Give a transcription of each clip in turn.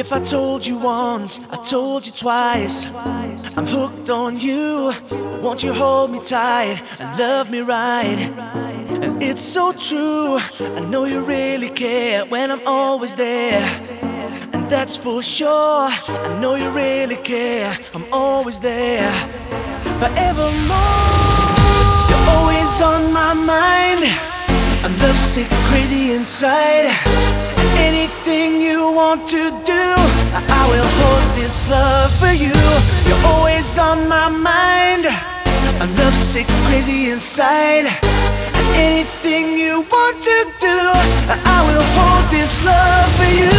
If I told you once, I told you twice, I'm hooked on you. Won't you hold me tight and love me right? And it's so true, I know you really care when I'm always there. And that's for sure, I know you really care, I'm always there. Forevermore, you're always on my mind. I'm lovesick, crazy inside. Anything you want to do, I will hold this love for you. You're always on my mind. I'm lovesick, crazy inside. Anything you want to do, I will hold this love for you.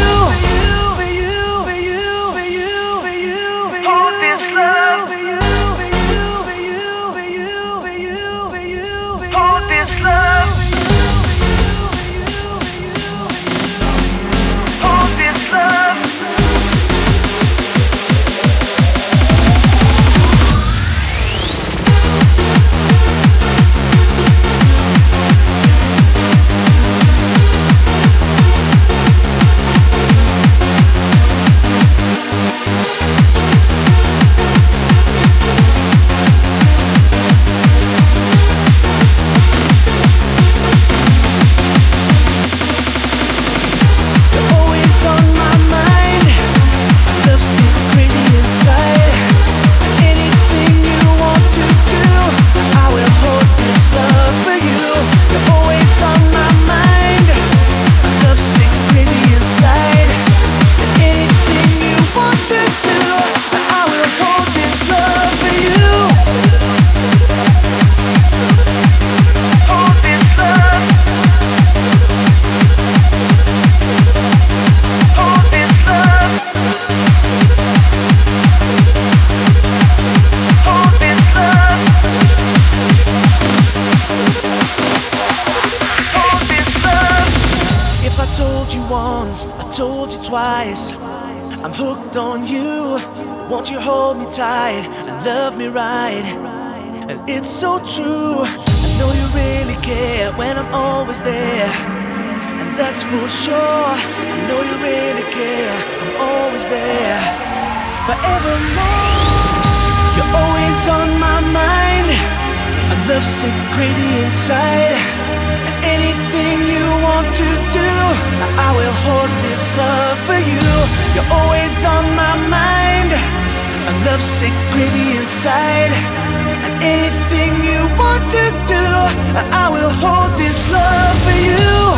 Hold this love. Hold this love. I told you twice, I'm hooked on you. Won't you hold me tight and love me right? And it's so true, I know you really care when I'm always there. And that's for sure, I know you really care, I'm always there. Forevermore, you're always on my mind. I'm lovesick, crazy inside. Anything you want to do, I will hold this love for you. You're always on my mind. I'm lovesick, crazy inside. And anything you want to do, I will hold this love for you.